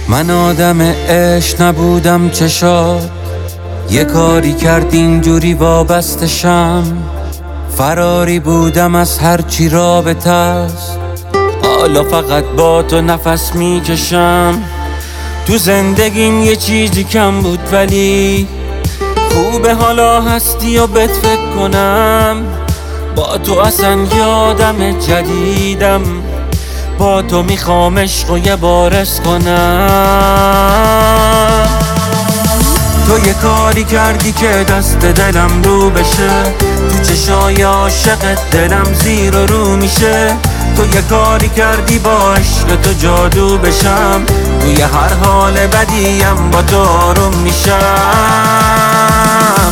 من آدم عشق نبودم چشات، یه کاری کرد اینجوری وابستشم. فراری بودم از هرچی رابطه است، حالا فقط با تو نفس میکشم. تو زندگیم یه چیزی کم بود ولی خوبه حالا هستی و بهت فکر کنم. با تو اصلا یادم جدیدم، با تو میخوام عشق و یه بارس کنم. تو یه کاری کردی که دست دلم رو بشه، تو چشای عاشقت دلم زیر و رو میشه. تو یه کاری کردی با عشق تو جادو بشم، توی هر حال بدیم با تو آروم میشم.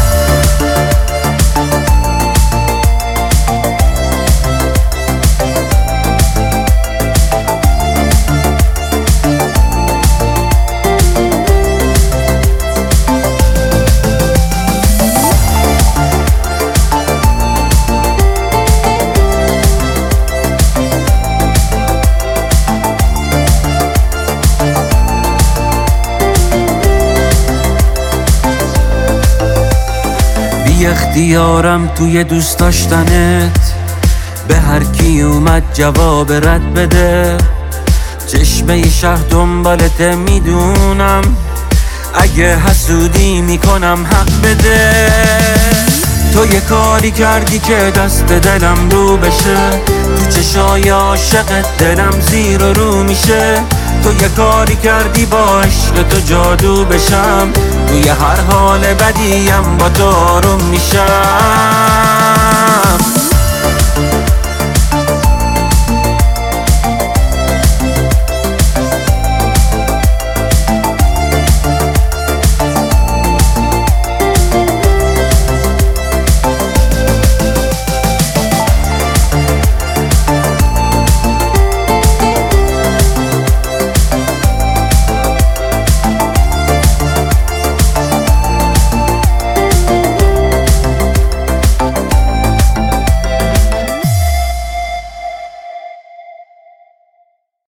بی اختیارم توی دوست داشتنت، به هر کی اومد جواب رد بده. چشمه شهر دنبالت میدونم، اگه حسودی میکنم حق بده. تو یه کاری کردی که دست دلم رو بشه، تو چشای عاشقت دلم زیر و رو میشه. تو یه کاری کردی با عشق تو جادو بشم، توی هر حال بدیم با تو آروم میشم.